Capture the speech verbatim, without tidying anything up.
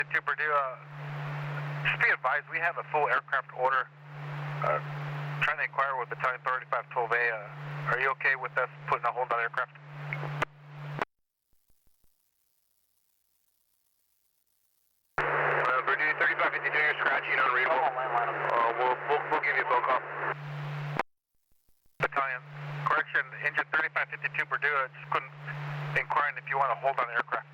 To Purdue, uh, just be advised, we have a full aircraft order. Uh, trying to inquire with Battalion thirty-five twelve A. Uh, are you okay with us putting a hold on aircraft? Uh, Purdue thirty-five fifty-two, you're scratching on readable. Uh, we'll, we'll, we'll give you a phone call. Battalion, correction, engine thirty-five fifty-two Purdue, uh, just couldn't inquiring if you want to hold on aircraft.